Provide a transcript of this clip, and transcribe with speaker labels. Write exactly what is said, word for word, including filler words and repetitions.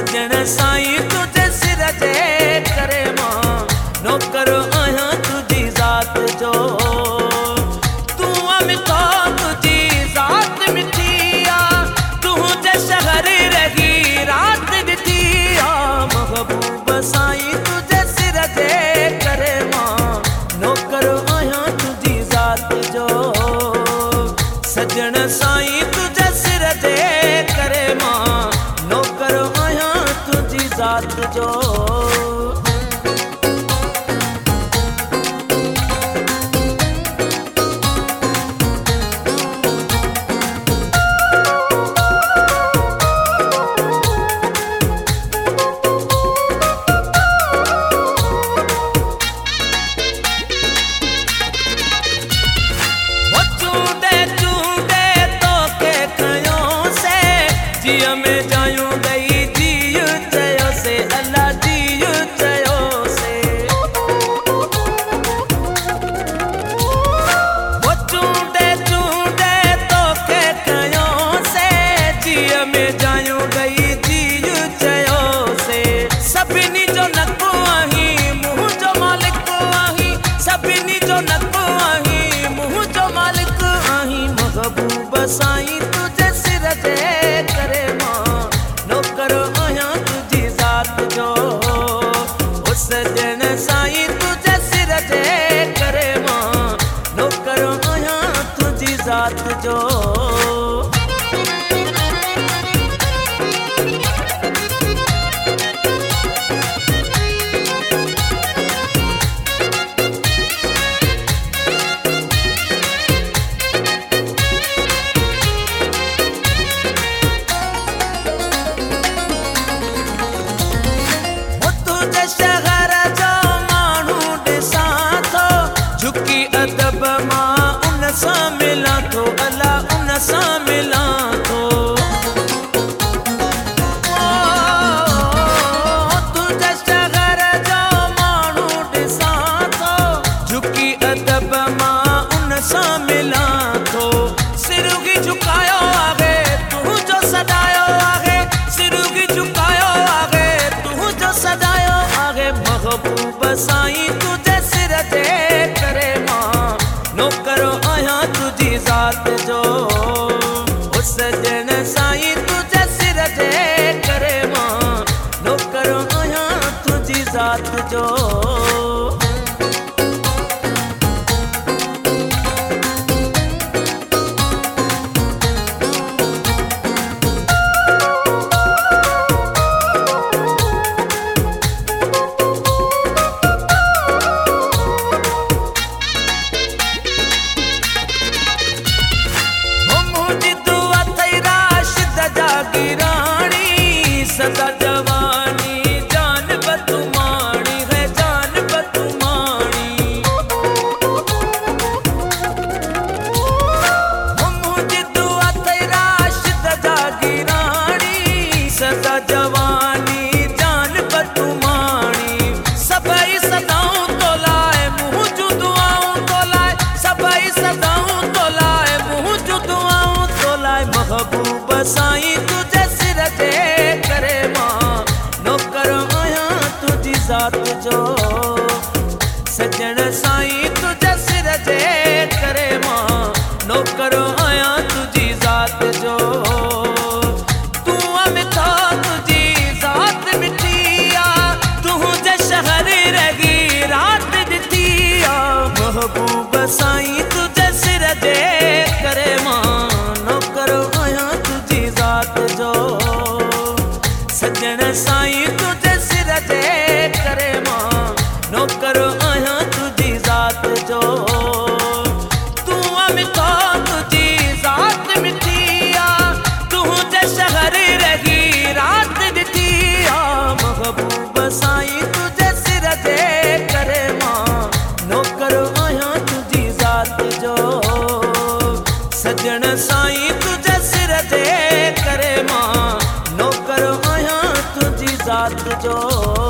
Speaker 1: सजण साईं तुझे सिर जे करे मां नौकर आहियां तुझी ज़ात जो। तूं मिठो तुझी ज़ात मिठी आ, तुंहिंजे शहर रही रात ॾिठी आ। महबूब साईं तुझे सिर जे करे मां नौकर आहियां तुझी ज़ात जो। सजण साईं तुझे सिर जे करे मां नौकर आहियां तुझी ज़ात जो। में जायूं गई जीव चयो से अल्लाह जीव चयो से। वो चूंडे चूंडे तो के कयों से जीव में जायूं गई जीव चयो से। सभिनी जो नको आही मुंह जो मालिक आही, सभिनी जो नको आही मुंह जो मालिक आही। महबूब साईं तुझे सिर जे करे नौकर आहियां तुझी ज़ात जो। ओ सजण साईं तुझे सिर जे करे मां नौकर आहियां तुझी ज़ात जो। शहर जो माण्हू ॾिसां थो झुकी अदब मां उन सां मिलां थो, अलाह उन सां मिलां थो। तुंहिंजे शहर जो माण्हू ॾिसां थो झुकी अदब मां उन सां मिलां थो। सिरुगी झुकायो आहे तुंहिंजो सदायो आहे, सिरुगी झुकायो आहे तुंहिंजो सदायो। महबूब साईं तुझे सिर जे करे मां नौकर आहियां तुझी ज़ात जो। ओ सजण साईं तुझे सिर जे करे मां नौकर आहियां तुझी ज़ात जो। सदा जवानी जान बतुमानी है जान बतुमानी। मुझे दुआ तेरा शिद जागीरानी सदा जवानी जान बतुमानी। सभई सदाऊं तो लाए मुँह जू दुआऊं तो लाए, सभई सदाऊं तो लाए मुँह जू दुआऊं तो लाए। महबूब साईं तुझे सिर जे करे मां नौकर आहियां तुझी ज़ात जो। सजण साईं तुझे सिर जे करे मां नौकर आहियां तुझी ज़ात जो। तूं मिठो तुझी ज़ात मिठी आ, तुंहिंजे शहर रही रात ॾिठी आ। महबूब साईं तुझे सिर जे करे मां नौकर आहियां तुझी ज़ात जो। सजण साईं तुझे सिर जे करे मां नौकर आहियां तुझी ज़ात जो। तूं मिठो तुझी ज़ात मिठी आ, तुंहिंजे शहर रही रात ॾिठी आ। महबूब साईं तुझे सिर जे करे मां नौकर आहियां तुझी ज़ात जो। सजण साईं तुझे सिर जे करे मां नौकर आहियां तुझी ज़ात जो।